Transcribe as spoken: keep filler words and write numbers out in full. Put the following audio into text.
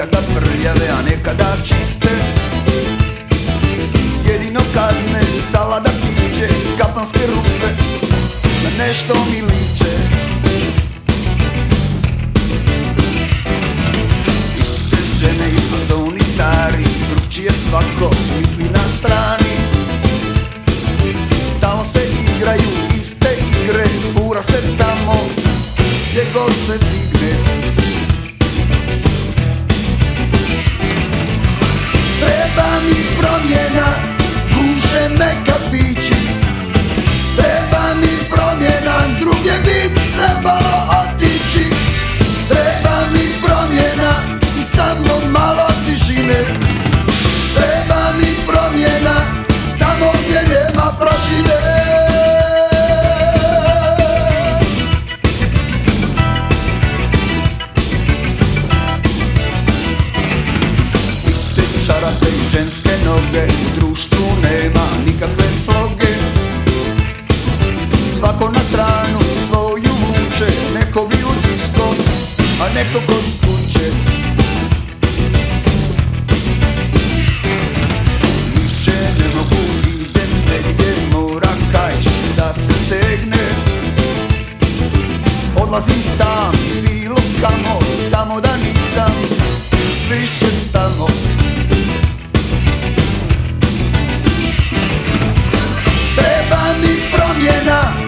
nekada prljave, a nekada čiste. Jedino kad me salada tiče, kafanske rupe na nešto mi liče. Iste žene i fazoni stari, drugčije svako misli na strani. Stalno se igraju iste igre, fura se tamo gdje god se stigne. Treba mi promjena, guše me kafići. Treba mi promjena, drugdje bi trebalo otići. Treba mi promjena i sa mnom malo tišine. Treba mi promjena, tamo gdje nema prašine. Šarate i ženske noge, u društvu nema nikakve sloge. Svako na stranu svoju vuče, neko bi u disko, a neko kod kuće. Više ne mogu, idem negdje, mora kajš da se stegne. Odlazim sam, bilo kamo, samo da nisam više tamo. Treba mi promjena,